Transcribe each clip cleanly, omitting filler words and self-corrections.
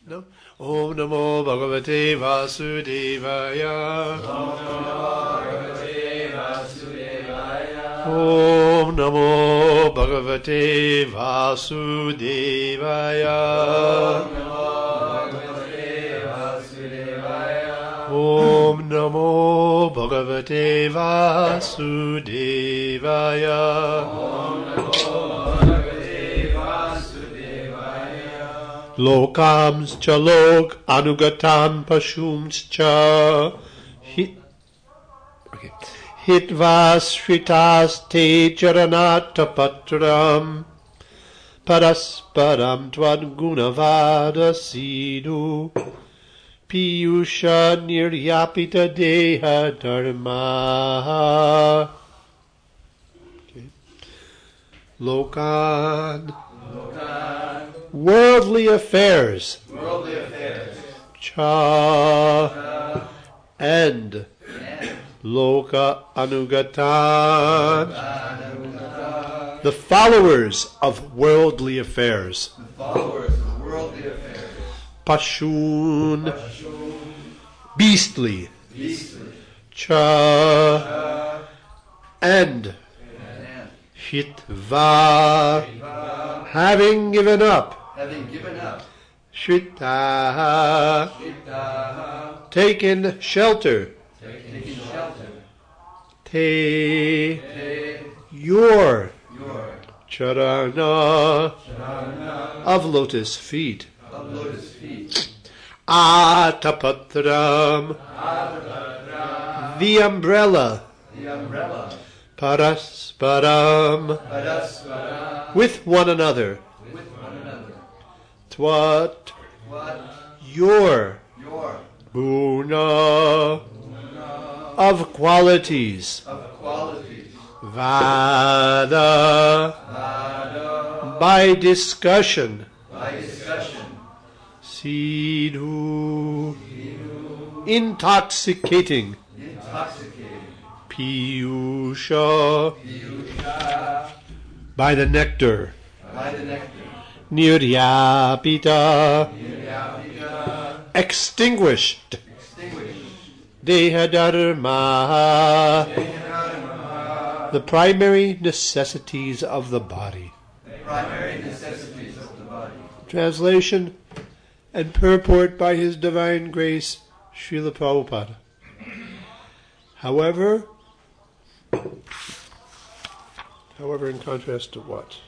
No? Om Namo Bhagavate Vasudevaya. Om Namo Bhagavate Vasudevaya. Om Namo Bhagavate Vasudevaya. Om Namo Bhagavate Om Vasudevaya. Namo Bhagavate Vasudevaya. Om Namo Bhagavate Vasudevaya. Lokams cha lok anugatam pashums cha hitvas shritas te charanata patram parasparam tvad gunavada sidu piyusha niryapita deha dharma. Lokan. Worldly affairs. Cha. And. Loka anugatan. The followers of worldly affairs. Pashun. Beastly. Cha. And. Hitva. Having given up. Shrita. Taken shelter. Te. Your. Charana. Of lotus feet. Atapatram. The umbrella. Parasparam. With one another. Twat. Your. Guna. Of qualities. Vada. By discussion. Sidhu. Intoxicating. Piyusha. By the nectar. Niryapita. Extinguished. Deha dharma. The primary necessities of the body. Translation and purport by His Divine Grace, Srila Prabhupada. However, in contrast to what?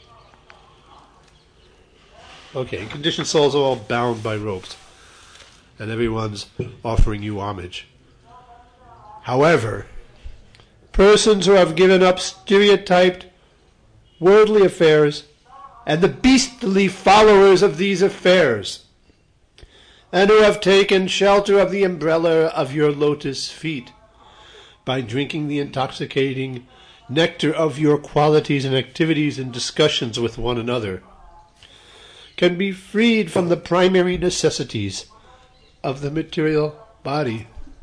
Okay, conditioned souls are all bound by ropes, and everyone's offering you homage. However, persons who have given up stereotyped worldly affairs and the beastly followers of these affairs, and who have taken shelter of the umbrella of your lotus feet by drinking the intoxicating nectar of your qualities and activities and discussions with one another, can be freed from the primary necessities of the material body.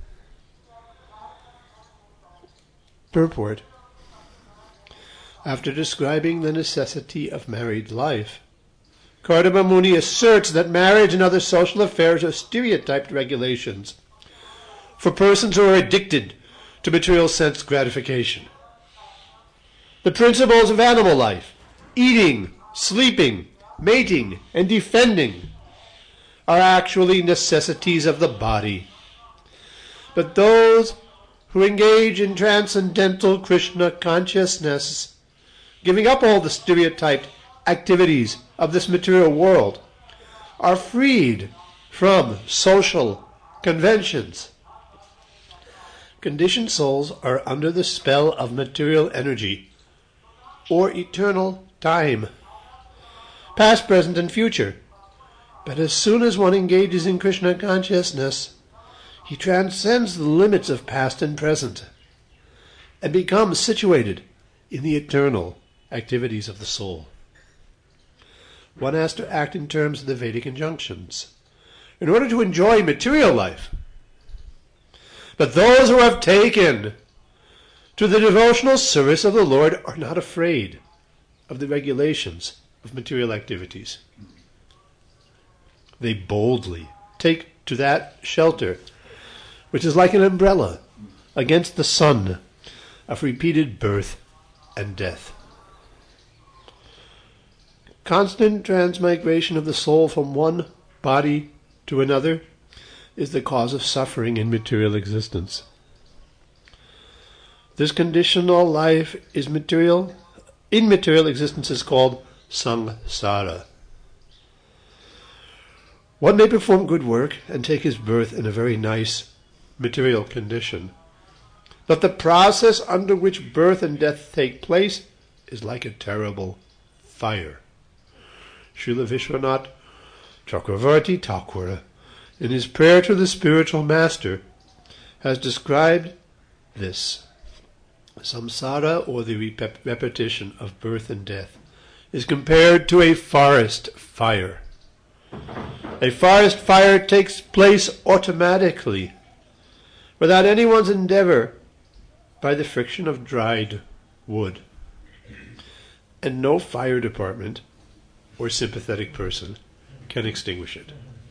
Purport. After describing the necessity of married life, Kardama Muni asserts that marriage and other social affairs are stereotyped regulations for persons who are addicted to material sense gratification. The principles of animal life, eating, sleeping, mating, and defending, are actually necessities of the body. But those who engage in transcendental Krishna consciousness, giving up all the stereotyped activities of this material world, are freed from social conventions. Conditioned souls are under the spell of material energy, or eternal time, past, present, and future. But as soon as one engages in Krishna consciousness, he transcends the limits of past and present and becomes situated in the eternal activities of the soul. One has to act in terms of the Vedic injunctions in order to enjoy material life. But those who have taken to the devotional service of the Lord are not afraid of the regulations of material activities. they boldly take to that shelter, which is like an umbrella against the sun of repeated birth and death. Constant transmigration of the soul from one body to another is the cause of suffering in material existence. This conditional life is material. In material existence is called samsara. One may perform good work and take his birth in a very nice material condition, but the process under which birth and death take place is like a terrible fire. Srila Vishwanath Chakravarti Thakur, in his prayer to the spiritual master, has described this. Samsara, or the repetition of birth and death, is compared to a forest fire. A forest fire takes place automatically, without anyone's endeavor, by the friction of dried wood. And no fire department or sympathetic person can extinguish it.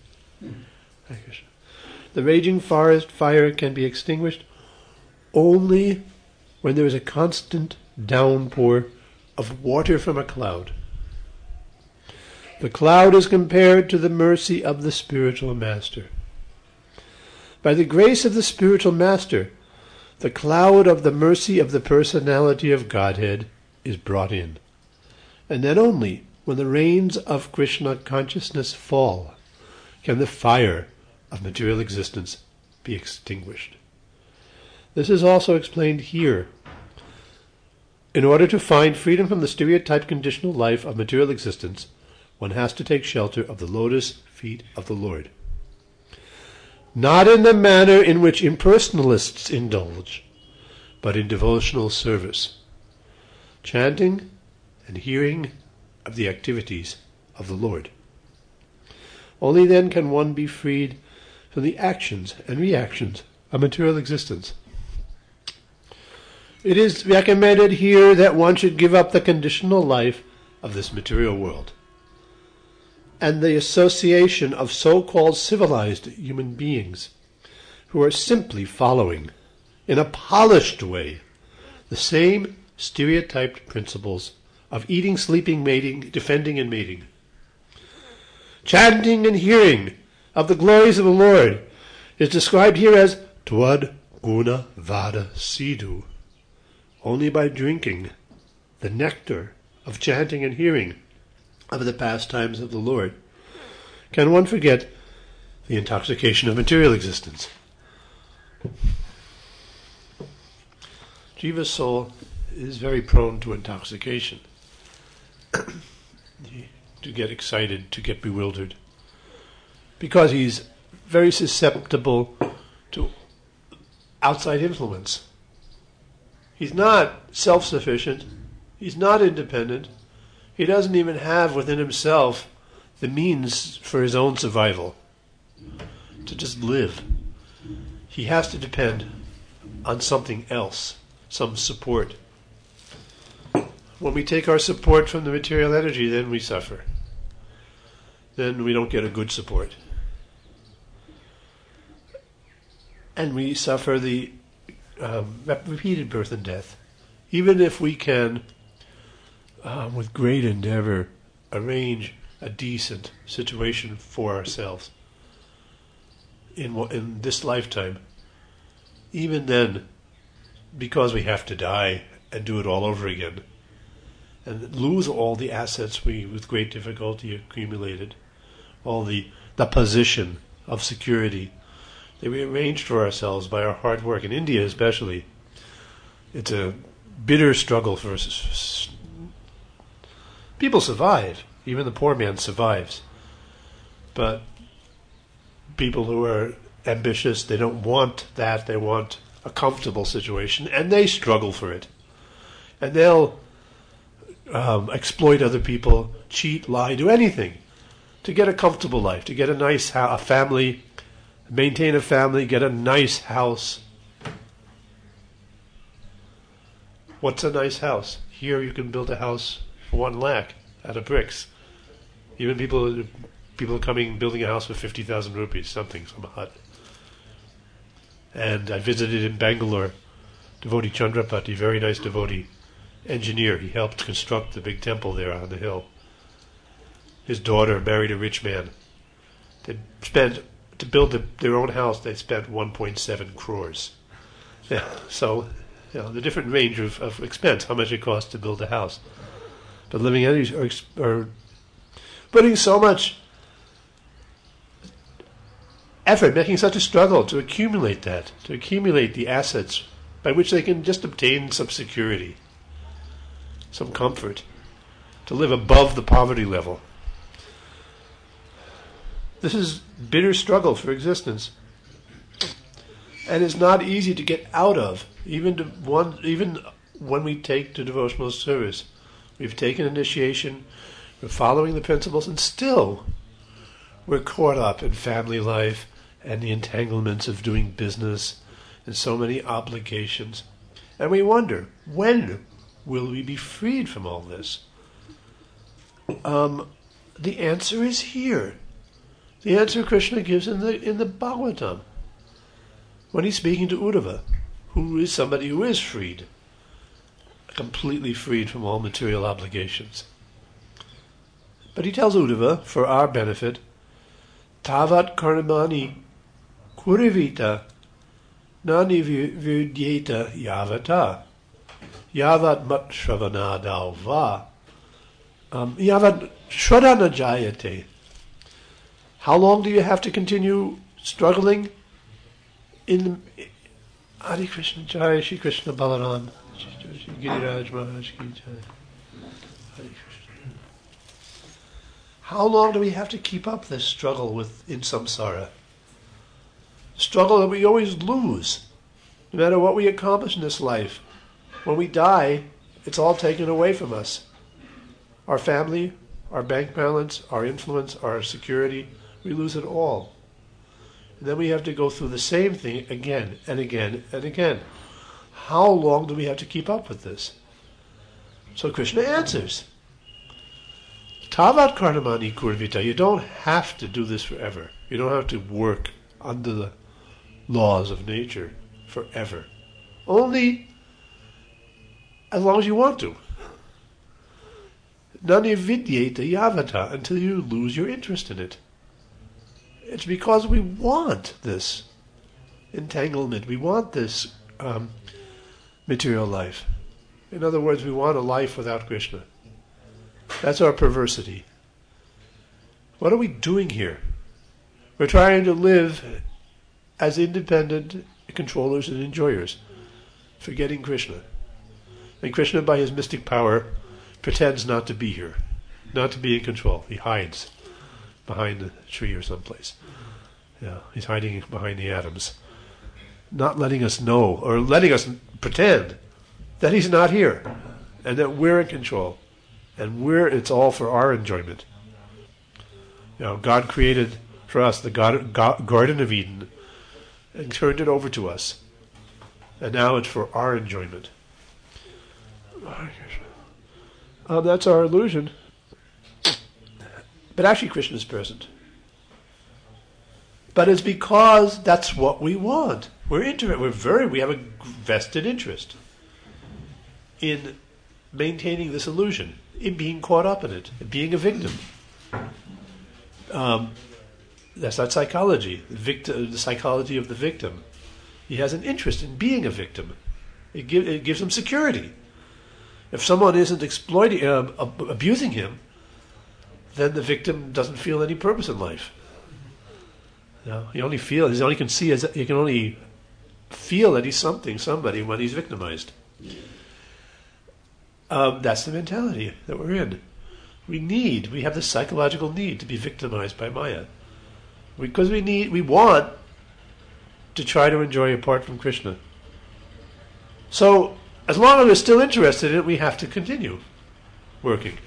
The raging forest fire can be extinguished only when there is a constant downpour of water from a cloud. The cloud is compared to the mercy of the spiritual master. By the grace of the spiritual master, the cloud of the mercy of the personality of Godhead is brought in. And then only when the rains of Krishna consciousness fall can the fire of material existence be extinguished. This is also explained here. In order to find freedom from the stereotyped conditional life of material existence, one has to take shelter of the lotus feet of the Lord. Not in the manner in which impersonalists indulge, but in devotional service, chanting and hearing of the activities of the Lord. Only then can one be freed from the actions and reactions of material existence. It is recommended here that one should give up the conditional life of this material world and the association of so-called civilized human beings who are simply following, in a polished way, the same stereotyped principles of eating, sleeping, mating, defending, and mating. Chanting and hearing of the glories of the Lord is described here as Twad Guna Vada Sidhu. Only by drinking the nectar of chanting and hearing of the pastimes of the Lord can one forget the intoxication of material existence. Jiva's soul is very prone to intoxication, to get excited, to get bewildered, because he's very susceptible to outside influence. He's not self-sufficient. He's not independent. He doesn't even have within himself the means for his own survival, to just live. He has to depend on something else, some support. When we take our support from the material energy, then we suffer. Then we don't get a good support. And we suffer the repeated birth and death. Even if we can, with great endeavor, arrange a decent situation for ourselves in this lifetime, even then, because we have to die and do it all over again, and lose all the assets we with great difficulty accumulated, all the position of security that we arranged for ourselves by our hard work. In India especially, it's a bitter struggle for us. People survive. Even the poor man survives. But people who are ambitious, they don't want that. They want a comfortable situation, and they struggle for it. And they'll exploit other people, cheat, lie, do anything to get a comfortable life, to get a nice a family, maintain a family, get a nice house. What's a nice house? Here you can build a house for 1 lakh out of bricks. Even people people coming, building a house for 50,000 rupees, some hut. And I visited in Bangalore, devotee Chandrapati, very nice devotee, engineer. He helped construct the big temple there on the hill. His daughter married a rich man. They spent, to build their own house, they spent 1.7 crores. Yeah, so, the different range of expense, how much it costs to build a house. But living entities are putting so much effort, making such a struggle to accumulate the assets by which they can just obtain some security, some comfort, to live above the poverty level. This is bitter struggle for existence, and it's not easy to get out of. Even when we take to devotional service, we've taken initiation, we're following the principles, and still we're caught up in family life and the entanglements of doing business and so many obligations. And we wonder, when will we be freed from all this? The answer is here. The answer Krishna gives in the Bhagavatam, when he's speaking to Uddhava, who is somebody who is freed, completely freed from all material obligations. But he tells Uddhava, for our benefit, Tavat karmani kurivita nani vidyeta yavata yavat mat shravanadau va yavat shradana jayate. How long do you have to continue struggling in Hare Krishna Jai, Shri Krishna Balaram, Shri Giriraj Maharaj Ki Jai. Hare Krishna. How long do we have to keep up this struggle in samsara? Struggle that we always lose, no matter what we accomplish in this life. When we die, it's all taken away from us. Our family, our bank balance, our influence, our security, we lose it all. And then we have to go through the same thing again and again and again. How long do we have to keep up with this? So Krishna answers, Tavat karmani kurvita. You don't have to do this forever. You don't have to work under the laws of nature forever. Only as long as you want to. Nani vidyeta yavata, until you lose your interest in it. It's because we want this entanglement. We want this material life. In other words, we want a life without Krishna. That's our perversity. What are we doing here? We're trying to live as independent controllers and enjoyers, forgetting Krishna. And Krishna, by his mystic power, pretends not to be here, not to be in control. He hides behind the tree or someplace. Yeah, he's hiding behind the atoms, not letting us know, or letting us pretend that he's not here, and that we're in control, and it's all for our enjoyment. God created for us the Garden of Eden, and turned it over to us, and now it's for our enjoyment. That's our illusion. But actually Krishna is present. But it's because that's what we want. We have a vested interest in maintaining this illusion, in being caught up in it, in being a victim. That's not psychology. The psychology of the victim. He has an interest in being a victim. It gives him security. If someone isn't abusing him, then the victim doesn't feel any purpose in life. He can only feel that he's somebody when he's victimized. That's the mentality that we're in. We have this psychological need to be victimized by Maya. Because we want to try to enjoy apart from Krishna. So, as long as we're still interested in it, we have to continue working.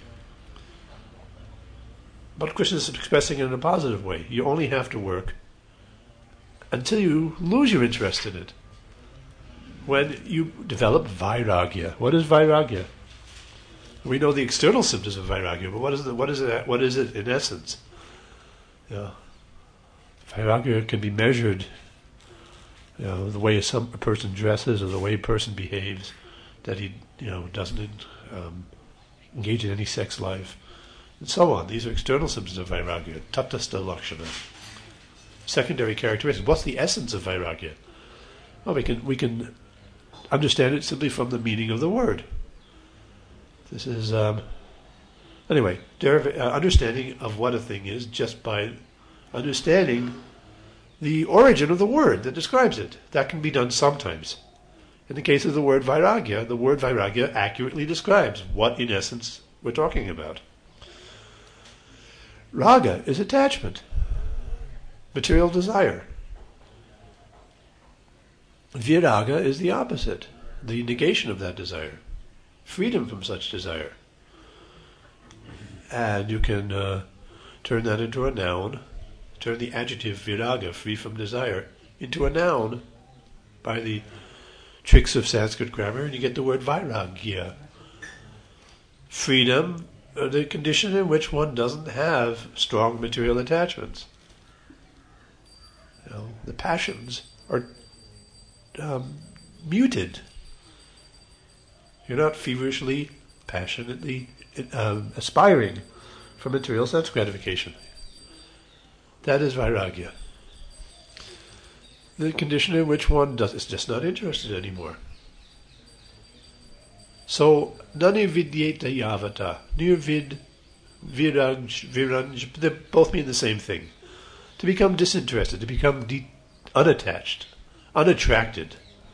But Krishna is expressing it in a positive way. You only have to work until you lose your interest in it. When you develop vairagya. What is vairagya? We know the external symptoms of vairagya, but what is it in essence? Yeah. Vairagya can be measured, the way a person dresses or the way a person behaves, that he, doesn't engage in any sex life, and so on. These are external symptoms of Vairagya, tatastha lakshana. Secondary characteristics. What's the essence of Vairagya? Well, we can understand it simply from the meaning of the word. This is, understanding of what a thing is just by understanding the origin of the word that describes it. That can be done sometimes. In the case of the word Vairagya accurately describes what, in essence, we're talking about. Raga is attachment, material desire. Viraga is the opposite, the negation of that desire, freedom from such desire. And you can turn that into a noun, turn the adjective viraga, free from desire, into a noun by the tricks of Sanskrit grammar, and you get the word vairagya. Freedom, the condition in which one doesn't have strong material attachments. The passions are muted. You're not feverishly, passionately aspiring for material sense gratification. That is vairagya. The condition in which one is just not interested anymore. So, nani vidyeta yavata, nirvid, viranj, they both mean the same thing. To become disinterested, to become unattached, unattracted.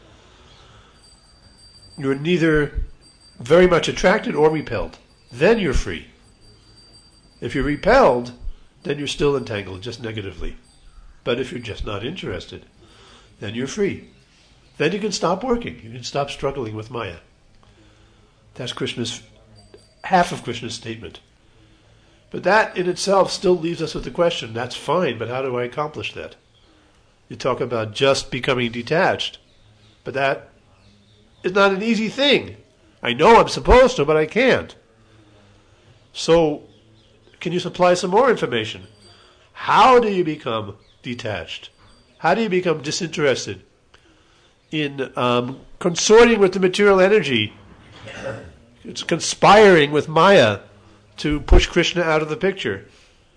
You're neither very much attracted or repelled. Then you're free. If you're repelled, then you're still entangled, just negatively. But if you're just not interested, then you're free. Then you can stop working. You can stop struggling with Maya. That's half of Krishna's statement. But that in itself still leaves us with the question, that's fine, but how do I accomplish that? You talk about just becoming detached, but that is not an easy thing. I know I'm supposed to, but I can't. So, can you supply some more information? How do you become detached? How do you become disinterested in consorting with the material energy? It's conspiring with Maya to push Krishna out of the picture.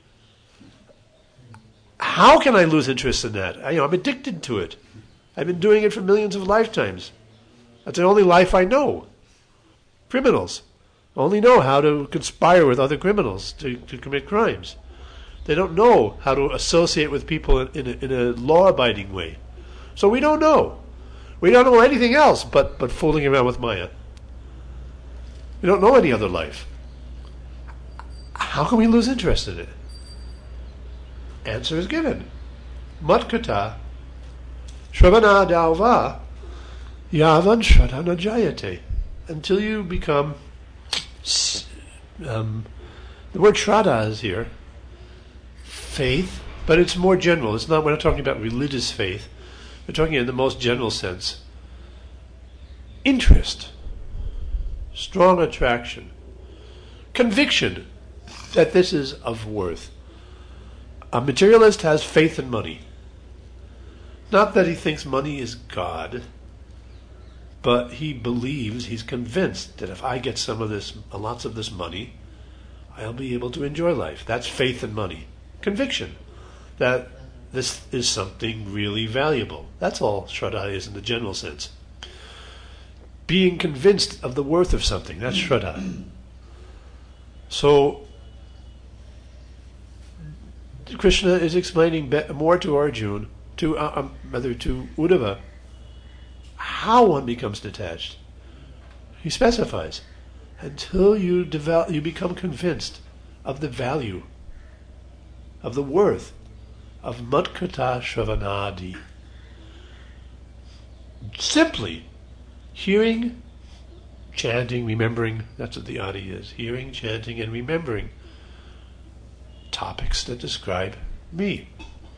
How can I lose interest in that? I'm addicted to it. I've been doing it for millions of lifetimes. That's the only life I know. Criminals only know how to conspire with other criminals to commit crimes. They don't know how to associate with people in a law-abiding way. So we don't know. We don't know anything else but fooling around with Maya. We don't know any other life. How can we lose interest in it? Answer is given. Matkata Shravana Dalva Yavan Shradhana Jayate. Until you become the word Shraddha is here. Faith, but it's more general. We're not talking about religious faith. We're talking in the most general sense. Interest. Strong attraction. Conviction that this is of worth. A materialist has faith in money. Not that he thinks money is God, but he believes, he's convinced that if I get lots of this money, I'll be able to enjoy life. That's faith in money. Conviction that this is something really valuable. That's all Shraddha is in the general sense. Being convinced of the worth of something, that's Shraddha. So, Krishna is explaining more to Arjuna, to Uddhava, how one becomes detached. He specifies, until you become convinced of the value, of the worth of Matkata Shravanadi. Simply hearing, chanting, remembering, that's what the Adi is. Hearing, chanting, and remembering topics that describe me.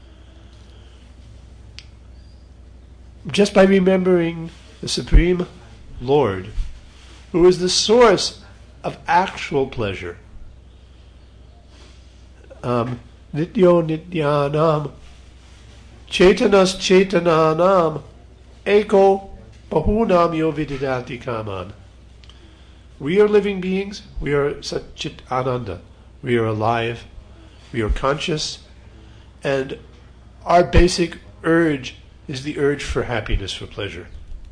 Just by remembering the Supreme Lord, who is the source of actual pleasure, Nityo Nityanam, Chaitanas Chaitananam, Eko Bahunam Yo Vididati Kaman. We are living beings, we are Satchit Ananda, we are alive, we are conscious, and our basic urge is the urge for happiness, for pleasure.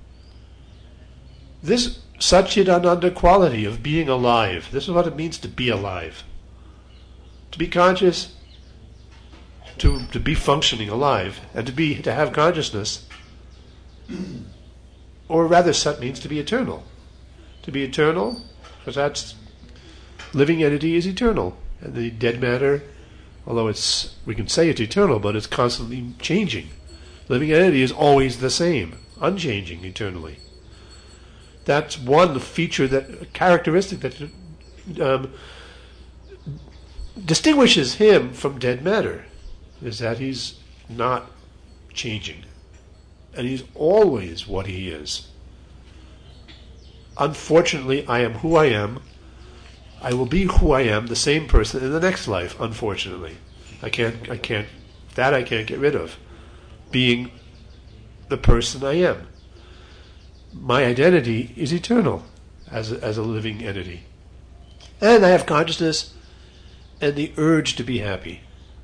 This Satchit Ananda quality of being alive, this is what it means to be alive. To be conscious, to be functioning alive, and to have consciousness, or rather Sat means to be eternal. To be eternal, because that's living entity is eternal, and the dead matter, although we can say it's eternal, but it's constantly changing. Living entity is always the same, unchanging eternally. That's one feature, characteristic that distinguishes him from dead matter, is that he's not changing, and he's always what he is. Unfortunately, I am who I am. I will be who I am, the same person in the next life. Unfortunately, I can't get rid of. Being the person I am. My identity is eternal as a living entity, and I have consciousness and the urge to be happy.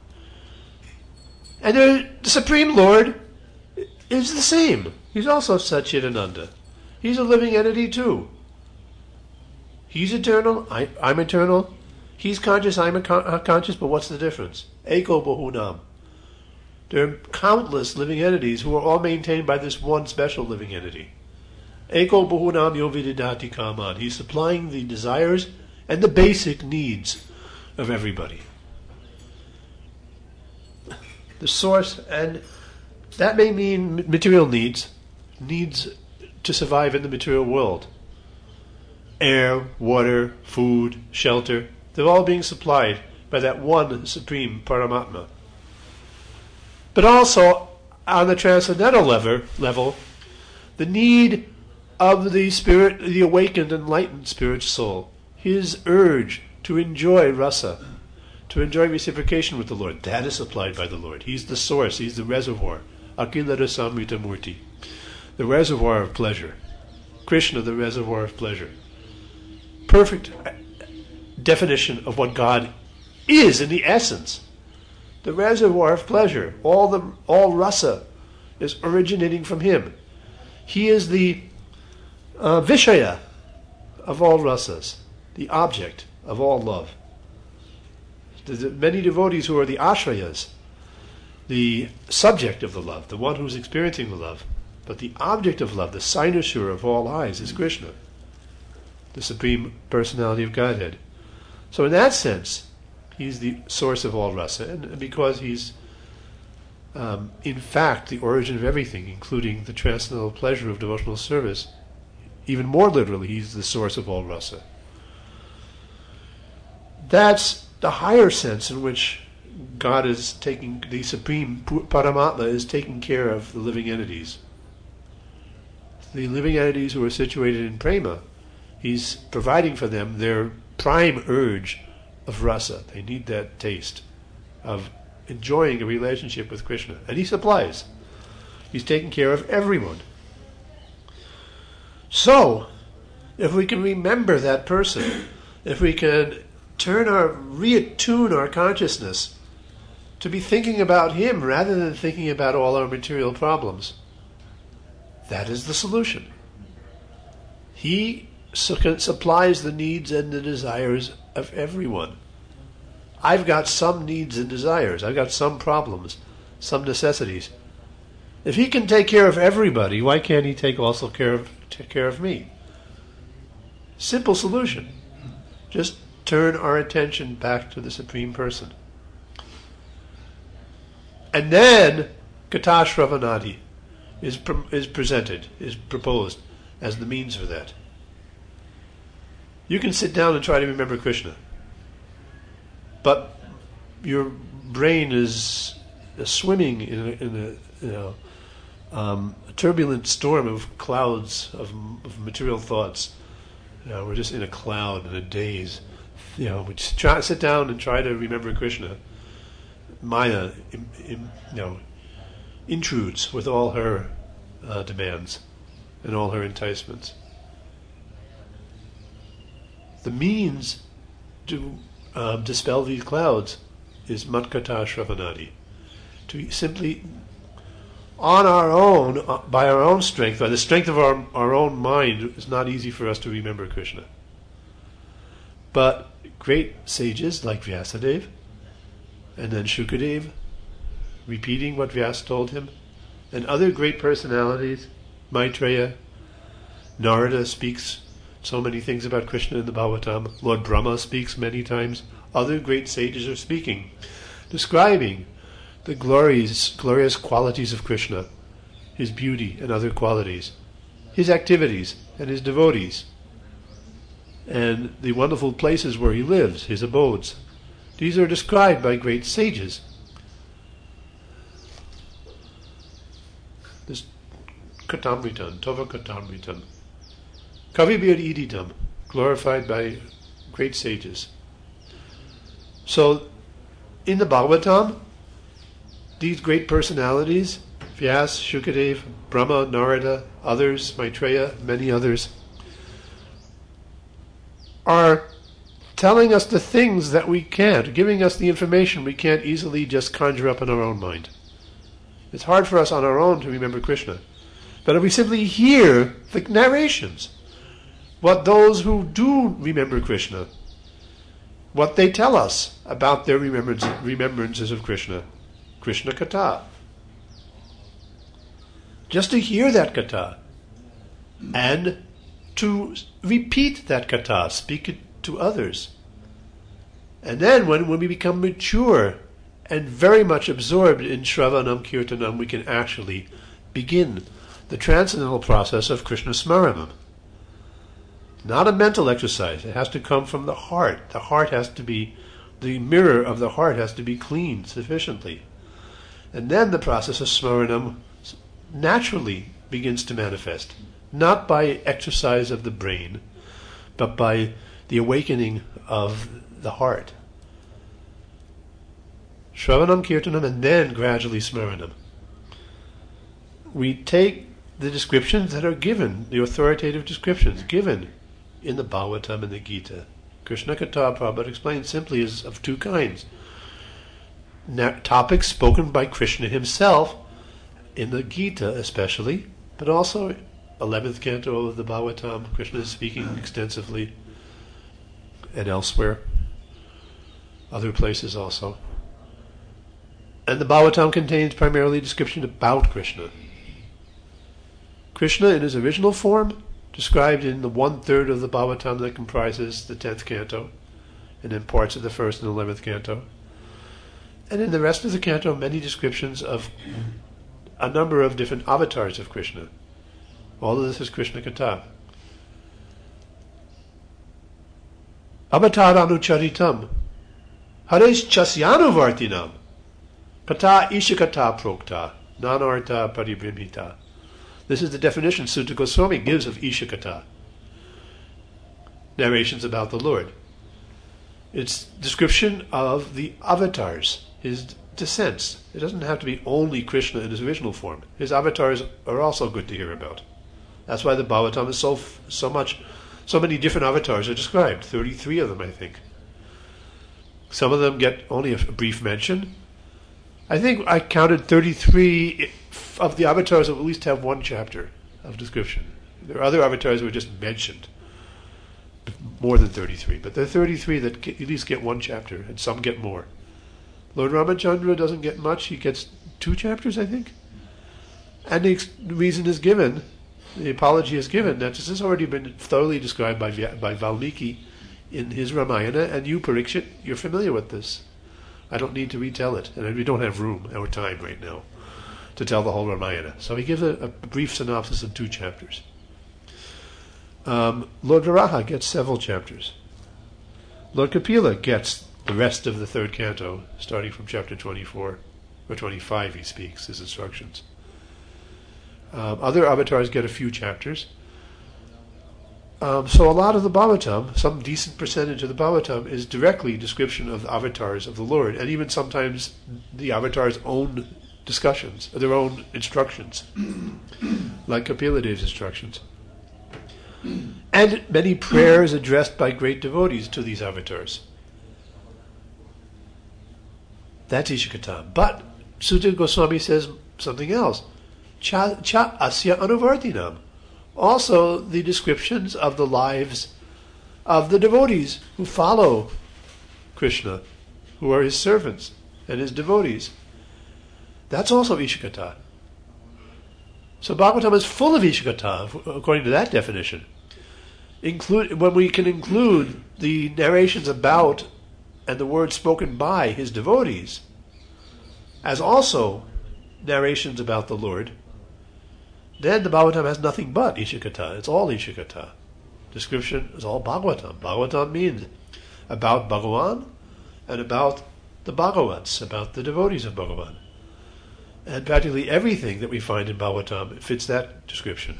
And the Supreme Lord is the same. He's also Satchidananda. He's a living entity too. He's eternal, I'm eternal. He's conscious, I'm conscious, but what's the difference? Eko Bahunam. There are countless living entities who are all maintained by this one special living entity. Eko Bahunam Yovididati Kaman. He's supplying the desires and the basic needs of everybody. The source, and that may mean material needs to survive in the material world. Air, water, food, shelter, they're all being supplied by that one supreme Paramatma. But also, on the transcendental level, the need of the spirit, the awakened, enlightened spirit soul, his urge to enjoy rasa, to enjoy reciprocation with the Lord, that is supplied by the Lord. He's the source, he's the reservoir. Akila Rasamrita Murti, the reservoir of pleasure. Krishna, the reservoir of pleasure. Perfect definition of what God is in the essence. The reservoir of pleasure. All rasa is originating from him. He is the vishaya of all rasas, the object of all love. There's many devotees who are the ashrayas, the subject of the love, the one who's experiencing the love. But the object of love, the cynosure of all eyes, is Krishna, the Supreme Personality of Godhead. So in that sense, he's the source of all rasa, and because he's in fact the origin of everything, including the transcendental pleasure of devotional service, even more literally, he's the source of all rasa. That's the higher sense in which God is taking, the Supreme Paramatma is taking care of the living entities. The living entities who are situated in prema, he's providing for them their prime urge of rasa. They need that taste of enjoying a relationship with Krishna. And he supplies. He's taking care of everyone. So, if we can remember that person, if we can reattune our consciousness to be thinking about him rather than thinking about all our material problems, that is the solution. He supplies the needs and the desires of everyone. I've got some needs and desires. I've got some problems, some necessities. If he can take care of everybody, why can't he take care of me? Simple solution. Just turn our attention back to the Supreme Person. And then Katashravanadi is proposed as the means for that. You can sit down and try to remember Krishna, but your brain is swimming in a turbulent storm of clouds of material thoughts. We're just in a cloud, in a daze. We just sit down and try to remember Krishna. Maya, intrudes with all her demands and all her enticements. The means to dispel these clouds is matkata shravanadi. To simply, on our own, by our own strength, by the strength of our own mind, it's not easy for us to remember Krishna. But great sages like Vyasadeva, and then Shukadev, repeating what Vyasa told him, and other great personalities, Maitreya, Narada speaks so many things about Krishna in the Bhagavatam, Lord Brahma speaks many times, other great sages are speaking, describing the glorious qualities of Krishna, his beauty and other qualities, his activities and his devotees, and the wonderful places where he lives, his abodes. These are described by great sages. This Katamritam, Tova Katamritam, Kavibir Iditam, glorified by great sages. So, in the Bhagavatam, these great personalities, Vyas, Shukadev, Brahma, Narada, others, Maitreya, many others, are telling us the things that we can't, giving us the information we can't easily just conjure up in our own mind. It's hard for us on our own to remember Krishna. But if we simply hear the narrations, what those who do remember Krishna, what they tell us about their remembrances of Krishna, Krishna Katha. Just to hear that Katha, and to repeat that Katha, speak it to others. And then when we become mature and very much absorbed in Shravanam Kirtanam, we can actually begin the transcendental process of Krishna Smaranam. Not a mental exercise. It has to come from the heart. The heart has to be, the mirror of the heart has to be cleaned sufficiently. And then the process of Smaranam naturally begins to manifest. Not by exercise of the brain, but by the awakening of the heart. Shravanam Kirtanam and then gradually Smaranam. We take the descriptions that are given, the authoritative descriptions given in the Bhagavatam and the Gita. Krishna Katha, Prabhupada explains simply, is of two kinds. Topics spoken by Krishna himself, in the Gita especially, but also 11th canto of the Bhagavatam, Krishna is speaking extensively, and elsewhere, other places also. And the Bhagavatam contains primarily description about Krishna. Krishna in his original form, described in the 1/3 of the Bhagavatam that comprises the 10th canto, and in parts of the 1st and 11th canto. And in the rest of the canto, many descriptions of a number of different avatars of Krishna. All of this is Krishna Katha. Avatar anucharitam, haresh chasyanuvartinam, Katha ishakatha prokta, nanartha paribrimhita. This is the definition Sutta Goswami gives of Ishakatha. Narrations about the Lord. It's description of the avatars, his descents. It doesn't have to be only Krishna in his original form. His avatars are also good to hear about. That's why the Bhagavatam is so many different avatars are described. 33 of them, I think. Some of them get only a brief mention. I think I counted 33 of the avatars that at least have one chapter of description. There are other avatars who are just mentioned, more than 33, but there are 33 that at least get one chapter, and some get more. Lord Ramachandra doesn't get much, he gets 2 chapters, I think. And the reason is given, the apology is given, that this has already been thoroughly described by Valmiki in his Ramayana, and you, Parikshit, you're familiar with this. I don't need to retell it, and we don't have room or time right now to tell the whole Ramayana. So he gives a brief synopsis in 2 chapters. Lord Varaha gets several chapters. Lord Kapila gets the rest of the 3rd canto, starting from chapter 24, or 25 he speaks, his instructions. Other avatars get a few chapters. So a lot of the Bhagavatam, some decent percentage of the Bhagavatam, is directly description of the avatars of the Lord, and even sometimes the avatars' own discussions, their own instructions, like Kapila Dev's instructions. And many prayers addressed by great devotees to these avatars. That's Ishikata. But Sutta Goswami says something else. Cha asya anuvartinam. Also the descriptions of the lives of the devotees who follow Krishna, who are his servants and his devotees. That's also Ishikata. So Bhagavatam is full of Ishikata, according to that definition. When we can include the narrations about and the words spoken by his devotees, as also narrations about the Lord, then the Bhagavatam has nothing but Ishikata. It's all Ishikata. Description is all Bhagavatam. Bhagavatam means about Bhagavan and about the Bhagavats, about the devotees of Bhagavan. And practically everything that we find in Bhagavatam fits that description.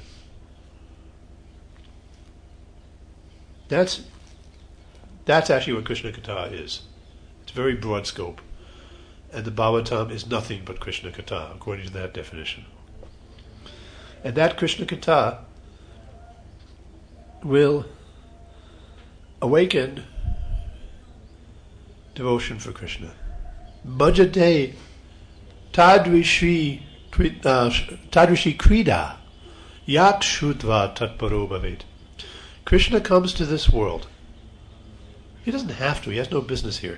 That's actually what Krishna Katha is. It's a very broad scope. And the Bhagavatam is nothing but Krishna Katha, according to that definition. And that Krishna Katha will awaken devotion for Krishna. Bhajate tadrishi krida yat shudva tatparo bhavet. Krishna comes to this world. He doesn't have to. He has no business here.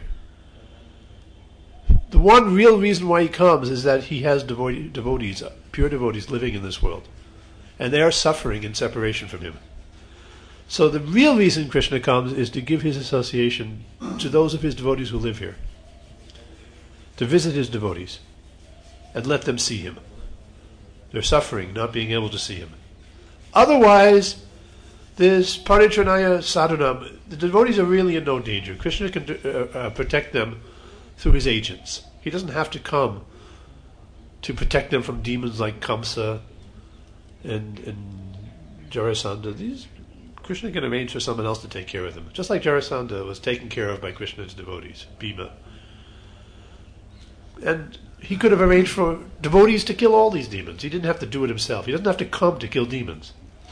The one real reason why he comes is that he has devotees, pure devotees living in this world. And they are suffering in separation from him. So the real reason Krishna comes is to give his association to those of his devotees who live here. To visit his devotees and let them see him. They're suffering, not being able to see him. Otherwise, this paritranaya sadhanam, the devotees are really in no danger. Krishna can protect them through his agents. He doesn't have to come to protect them from demons like Kamsa and Jarasandha. Krishna can arrange for someone else to take care of them. Just like Jarasandha was taken care of by Krishna's devotees, Bhima. And he could have arranged for devotees to kill all these demons. He didn't have to do it himself. He doesn't have to come to kill demons.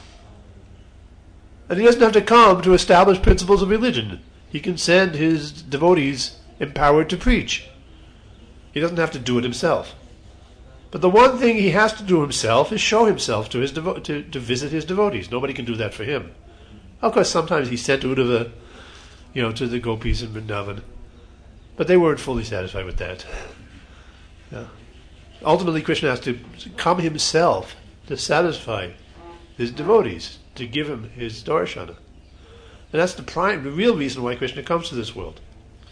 And he doesn't have to come to establish principles of religion. He can send his devotees empowered to preach. He doesn't have to do it himself. But the one thing he has to do himself is show himself to his to visit his devotees. Nobody can do that for him. Of course, sometimes he sent Uddhava, to the gopis in Vrindavan, but they weren't fully satisfied with that. Yeah. Ultimately, Krishna has to come himself to satisfy his devotees, to give him his darshana. And that's the real reason why Krishna comes to this world.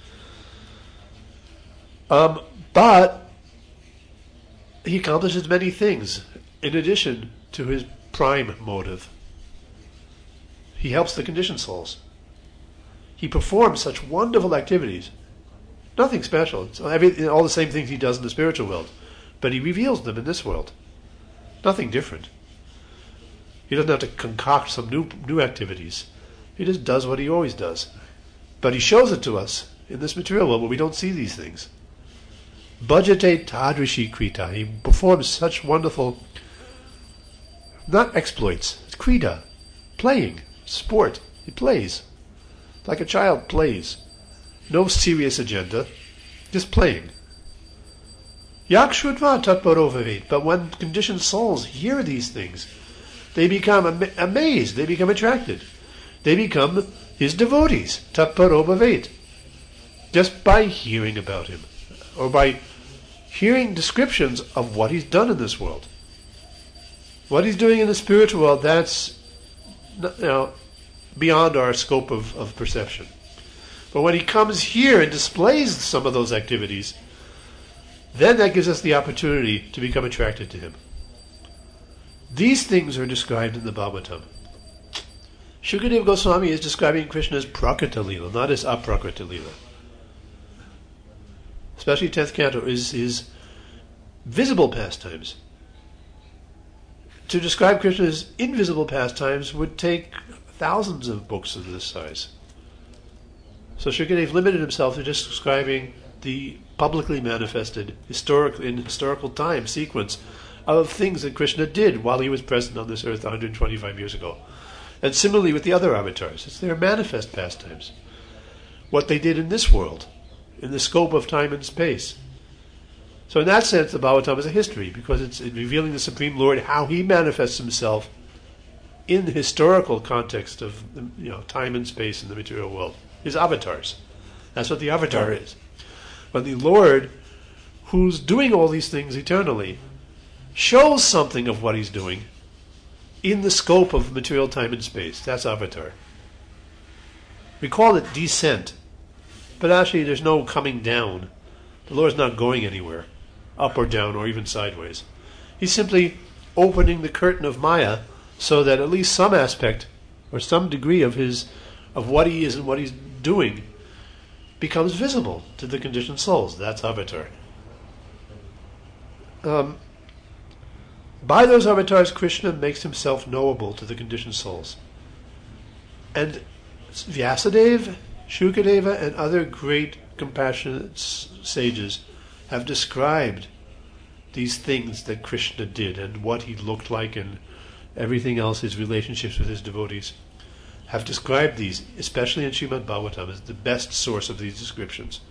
But he accomplishes many things in addition to his prime motive. He helps the conditioned souls. He performs such wonderful activities. Nothing special. It's all the same things he does in the spiritual world. But he reveals them in this world. Nothing different. He doesn't have to concoct some new activities. He just does what he always does. But he shows it to us in this material world where we don't see these things. Bhajate tadrishi krita. He performs such wonderful, not exploits, it's krita, playing, sport. He plays. Like a child plays. No serious agenda, just playing. Yakshudva tatparo bhavet. But when conditioned souls hear these things, they become amazed, they become attracted. They become his devotees, tatparo bhavet. Just by hearing about him, or by hearing descriptions of what he's done in this world. What he's doing in the spiritual world, that's beyond our scope of perception. But when he comes here and displays some of those activities, then that gives us the opportunity to become attracted to him. These things are described in the Bhagavatam. Shukadeva Goswami is describing Krishna's Prakrita Leela, not his Aprakrita Leela. Especially 10th canto, is his visible pastimes. To describe Krishna's invisible pastimes would take thousands of books of this size. So Shukadeva limited himself to just describing the publicly manifested historical time sequence of things that Krishna did while he was present on this earth 125 years ago. And similarly with the other avatars, it's their manifest pastimes. What they did in this world, in the scope of time and space. So in that sense, the Bhagavatam is a history, because it's revealing the Supreme Lord, how he manifests himself in the historical context of time and space in the material world. His avatars. That's what the avatar is. But the Lord, who's doing all these things eternally, shows something of what he's doing in the scope of material time and space. That's avatar. We call it descent, but actually there's no coming down. The Lord's not going anywhere, up or down or even sideways. He's simply opening the curtain of Maya so that at least some aspect or some degree of what he is and what he's doing becomes visible to the conditioned souls. That's avatar. By those avatars, Krishna makes himself knowable to the conditioned souls. And Vyasadeva, Shukadeva, and other great compassionate sages have described these things that Krishna did and what he looked like and everything else, his relationships with his devotees, have described these, especially in Srimad Bhagavatam, as the best source of these descriptions.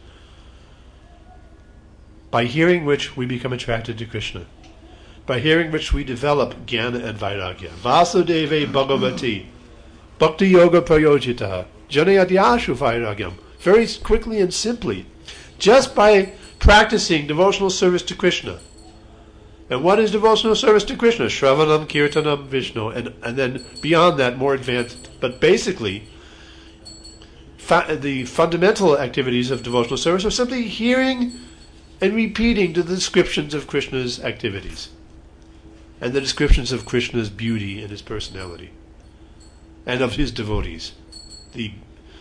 By hearing which we become attracted to Krishna. By hearing which we develop jnana and vairagya. Vasudeve Bhagavati Bhakti Yoga Prayojita Janayadyashu Vairagyam. Very quickly and simply, just by practicing devotional service to Krishna. And what is devotional service to Krishna? Shravanam, Kirtanam, Vishnu, and then beyond that, more advanced. But basically, the fundamental activities of devotional service are simply hearing and repeating the descriptions of Krishna's activities and the descriptions of Krishna's beauty and his personality and of his devotees. The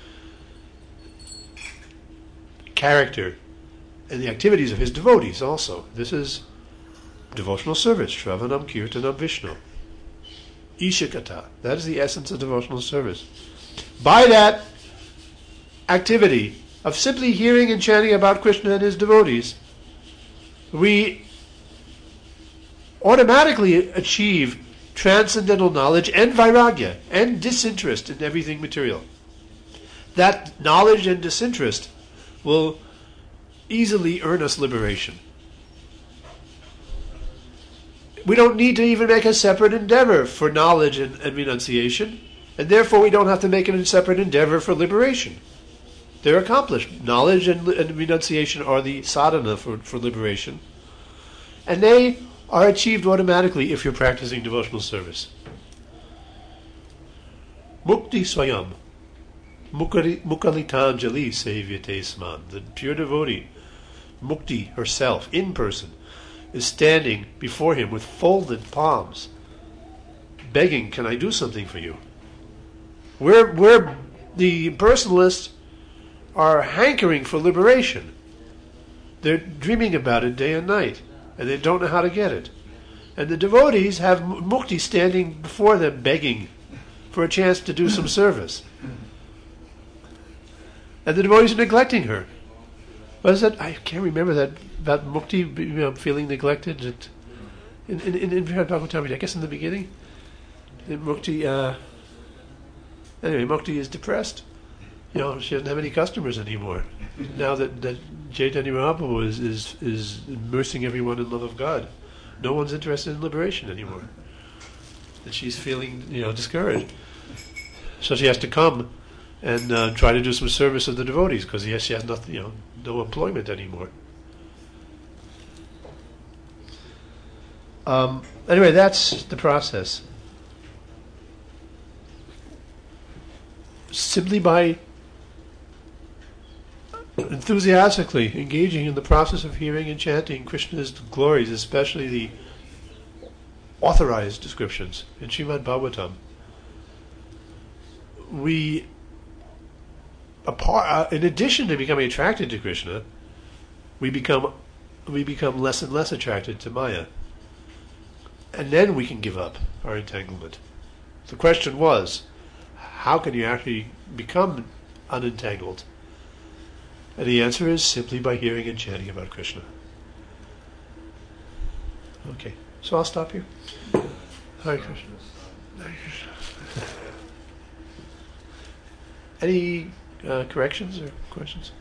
character and the activities of his devotees also. This is devotional service. Shravanam, Kirtanam, Vishnu. Ishakata. That is the essence of devotional service. By that activity of simply hearing and chanting about Krishna and his devotees, we automatically achieve transcendental knowledge and vairagya and disinterest in everything material. That knowledge and disinterest will easily earn us liberation. We don't need to even make a separate endeavor for knowledge and renunciation, and therefore we don't have to make a separate endeavor for liberation. They're accomplished. Knowledge and renunciation are the sadhana for liberation, and they are achieved automatically if you're practicing devotional service. Mukti Swayam Mukalitanjali Sevyate Sman. The pure devotee, Mukti herself, in person, is standing before him with folded palms, begging, "Can I do something for you?" Where the personalists are hankering for liberation. They're dreaming about it day and night, and they don't know how to get it. And the devotees have Mukti standing before them begging for a chance to do some service. And the devotees are neglecting her. What is that? I can't remember that about Mukti feeling neglected. In Bhagavatam, I guess in the beginning, Mukti. Anyway, Mukti is depressed. She doesn't have any customers anymore. Now that Chaitanya Mahaprabhu is immersing everyone in love of God, no one's interested in liberation anymore. And she's feeling discouraged. So she has to come and try to do some service of the devotees because she has nothing, no employment anymore. Anyway, that's the process. Simply by enthusiastically engaging in the process of hearing and chanting Krishna's glories, especially the authorized descriptions in Srimad Bhagavatam, we, in addition to becoming attracted to Krishna, we become less and less attracted to Maya. And then we can give up our entanglement. The question was, how can you actually become unentangled? And the answer is simply by hearing and chanting about Krishna. Okay, so I'll stop here. Hare Krishna. Hare Krishna. Any corrections or questions?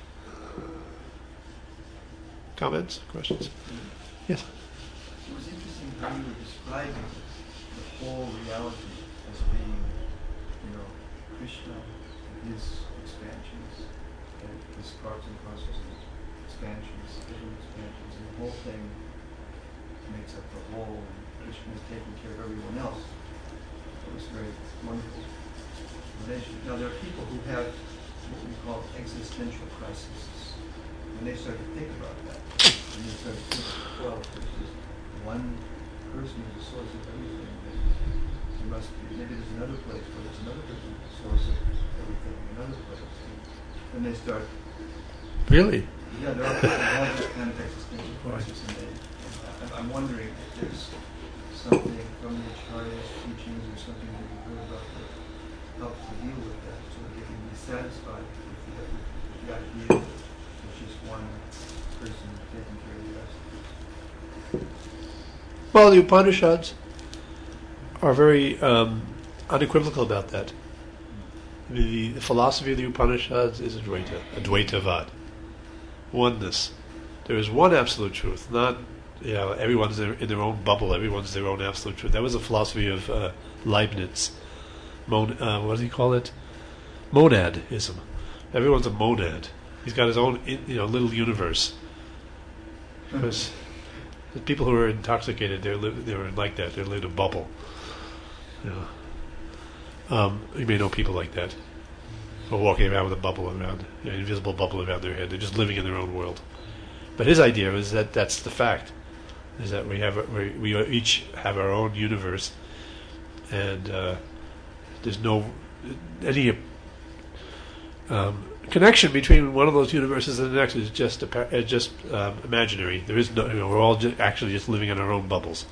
Comments? Questions? Yes? It was interesting how you were describing the whole reality as being, Krishna and his expansions, and his parts and parcels of expansions, different expansions, and the whole thing makes up the whole, and Krishna is taking care of everyone else. It was very wonderful explanation. Now, there are people who have what we call existential crises. When they start to think about that, and they start to think, well, there's just one person who's the source of everything, then there must be, maybe there's another place where there's another person who's the source of everything, another place. And then they start... Really? Yeah, there are people who have this kind of existential crisis, and I'm wondering if there's something from the Acharya's teachings or something that you've heard about that helps to deal with that, so that they can be satisfied with the idea that there's just one person taking care of the rest. Well, the Upanishads are very unequivocal about that. The philosophy of the Upanishads is Advaitavad, oneness. There is one absolute truth, not everyone's in their own bubble, everyone's their own absolute truth. That was the philosophy of Leibniz. What does he call it? Monadism. Everyone's a monad. He's got his own little universe. Because the people who are intoxicated, they're like that. They're in a bubble. You may know people like that, who are walking around with a bubble around, an invisible bubble around their head. They're just living in their own world. But his idea is that that's the fact, is that we each have our own universe, and there's no any connection between one of those universes and the next is just imaginary. There is no. We're all actually just living in our own bubbles.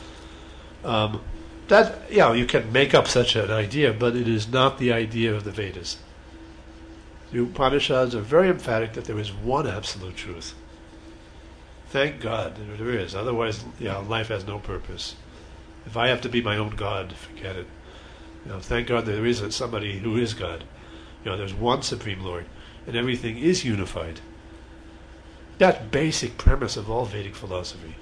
You can make up such an idea, but it is not the idea of the Vedas. The Upanishads are very emphatic that there is one absolute truth. Thank God that there is. Otherwise, life has no purpose. If I have to be my own God, forget it. Thank God there isn't somebody who is God. There's one Supreme Lord, and everything is unified. That basic premise of all Vedic philosophy.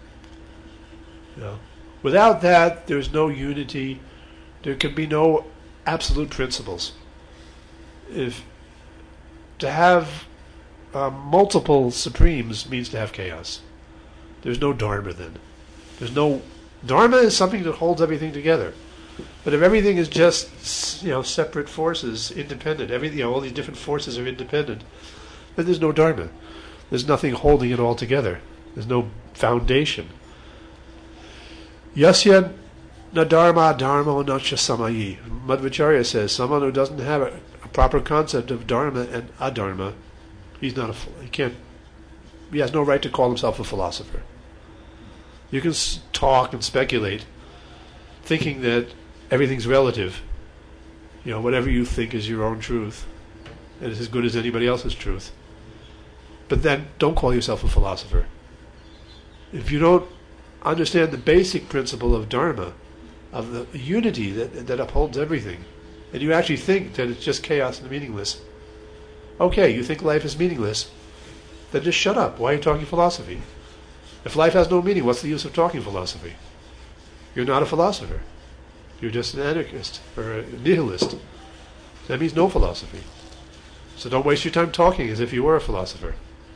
Without that, there's no unity. There can be no absolute principles. If to have multiple supremes means to have chaos. There's no dharma then. Dharma is something that holds everything together. But if everything is just separate forces, independent, all these different forces are independent, then there's no dharma. There's nothing holding it all together. There's no foundation. Yasya na dharma dharma nacha samayi. Madhvacharya says someone who doesn't have a proper concept of dharma and adharma, he has no right to call himself a philosopher. You can talk and speculate, thinking that everything's relative. Whatever you think is your own truth, and it's as good as anybody else's truth. But then, don't call yourself a philosopher. If you don't understand the basic principle of dharma, of the unity that upholds everything, and you actually think that it's just chaos and meaningless, okay, you think life is meaningless, then just shut up. Why are you talking philosophy? If life has no meaning, what's the use of talking philosophy? You're not a philosopher. You're just an anarchist or a nihilist. That means no philosophy. So don't waste your time talking as if you were a philosopher.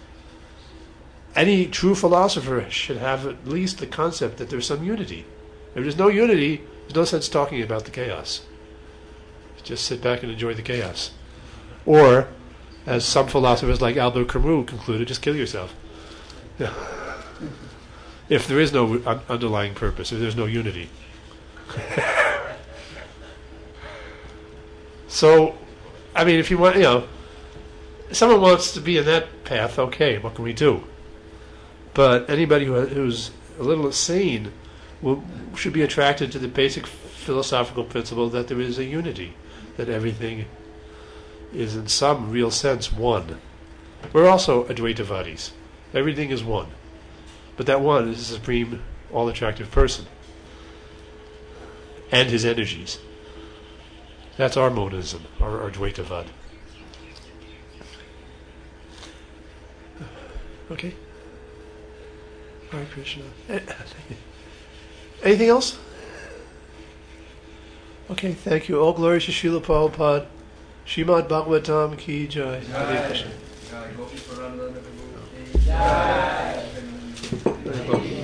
Any true philosopher should have at least the concept that there's some unity. If there's no unity, there's no sense talking about the chaos. Just sit back and enjoy the chaos. Or, as some philosophers like Albert Camus concluded, just kill yourself. Yeah. If there is no underlying purpose, if there's no unity. So, if you want, someone wants to be in that path, okay, what can we do? But anybody who's a little sane should be attracted to the basic philosophical principle that there is a unity. that everything is in some real sense one. We're also Advaitavadis. Everything is one. But that one is the supreme, all-attractive person. And his energies. That's our monism, our Advaitavad. Okay? Hare Krishna. Anything else? Okay, thank you. All glory to Srila Prabhupada. Srimad Bhagavatam ki jai. Hare Krishna. Jai.